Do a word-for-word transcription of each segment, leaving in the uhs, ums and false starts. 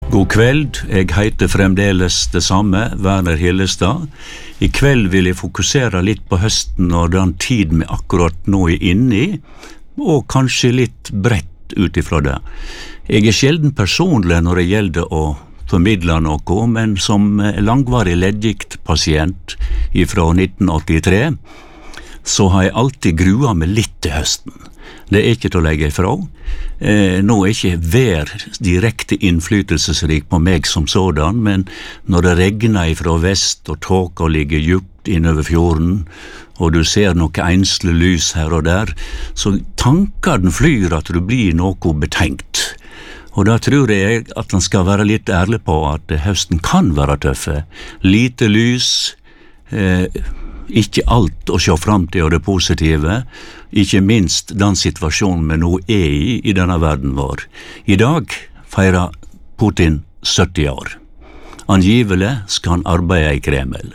God kveld, jeg heter fremdeles det samme, Werner Hillestad. I kveld vil jeg fokusere litt på høsten og den tid vi akkurat nå er inne i, og kanskje litt bredt utifra det. Jeg er sjelden personlig når det gjelder å formidle noe, men som langvarig leddgiktpasient fra nitten åttitre, så har jeg alltid grua meg litt til høsten. Det er ikke til å legge ifra. Eh, nå er ikke vær direkte innflytelsesrik på meg som sådan, men når det regner ifra vest og tåka ligger djupt innover fjorden, og du ser noe ensle lys her og der, så tanker den flyr at du blir noe betenkt. Og da tror jeg at man skal være litt ærlig på at høsten kan være tøffe. Lite lys, eh, ikke alt å se frem til og det positive, ikke minst den situasjonen vi nå er i i denne verden vår. I dag feirer Putin sytti år. Angivelig skal han arbeide i Kreml.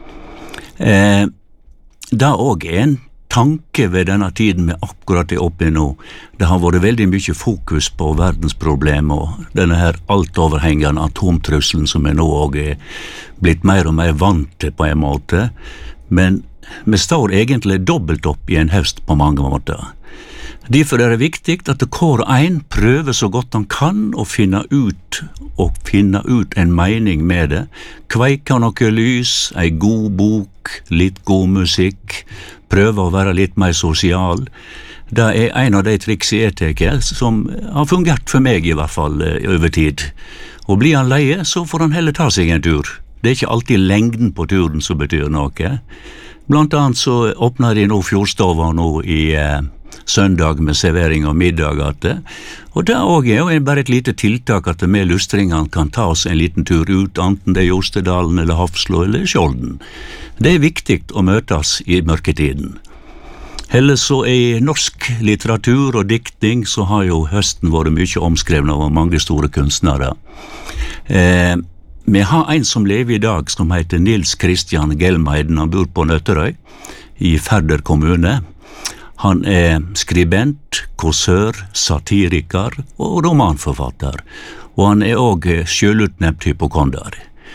Eh, det også er en tanke ved denne tiden vi akkurat er oppe i nå. Det har vært veldig mye fokus på verdensproblem og denne her altoverhengende atomtrusselen som vi nå også er blitt mer og mer vant til på en måte. Men vi står egentlig dobbelt opp i en høst på mange måter. Derfor er det viktig at hver en prøver så godt han kan å finne ut og finne ut en mening med det. Kveika noe lys, ei god bok, litt god musikk, prøve å være litt mer sosial. Det er en av de triks jeg tenker som har fungert for meg i hvert fall over tid. Og blir han leie, så får han heller ta seg en tur. Det er ikke alltid lengden på turen som betyr noe. Blant annet så åpner de nå fjordstova nå i eh, søndag med servering og middag. Og det også er jo bare et lite tiltak at vi lystringene kan ta oss en liten tur ut, enten det er Jostedalen eller Hafslo eller Skjolden. Det er viktig å møtes i mørketiden. Heller så i norsk litteratur og diktning så har jo høsten vært mye omskrevet av mange store kunstnere. Eh, Vi har en som lever i dag som heter Nils Christian Gelmeiden. Han bor på Nøtterøy i Færder kommune. Han er skribent, kåsør, satiriker og romanforfatter. Og han er også selvutnevnt hypokonder.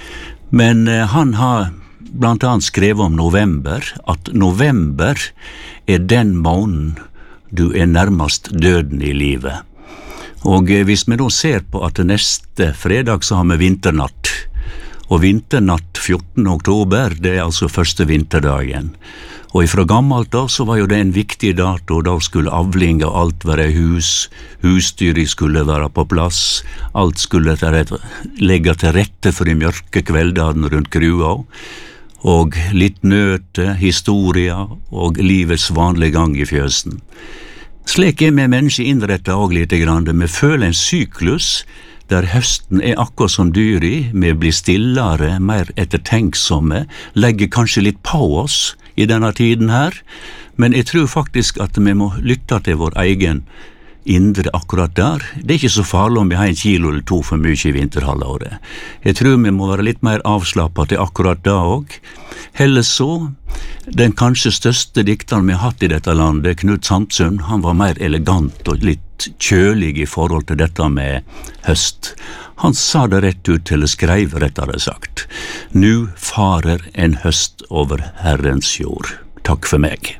Men han har blant annet skrevet om november, at november er den måneden du er nærmest døden i livet. Og hvis vi nå ser på at neste fredag så har vi vinternatt, og vinternatt fjortende oktober, det er altså første vinterdagen. Og ifra gammelt da så var jo det en viktig dato, da skulle avling og alt være i hus, husdyret skulle være på plass, alt skulle legge til rette for de mørke kveldene rundt grua, og litt nøte, historia og livets vanlige gang i fjøsen. Slik er vi mennesker innrettet også lite grann. Vi føler en syklus der høsten er akkurat som dyr i, vi blir stillere, mer ettertenksomme, legger kanskje litt på oss i denne tiden her, men jeg tror faktisk at vi må lytte til vår egen indre akkurat der. Det er ikke så farlig om vi har en kilo eller to for mye i vinterhalvåret. Jeg tror vi må være litt mer avslappet til akkurat da også. Heller så, den kanskje største dikteren vi har hatt i dette landet, Knut Samsund, han var mer elegant og litt kjølig i forhold til dette med høst. Han sa det rett ut til å skreive, rettere sagt. «Nu farer en høst over Herrens jord». Takk for meg.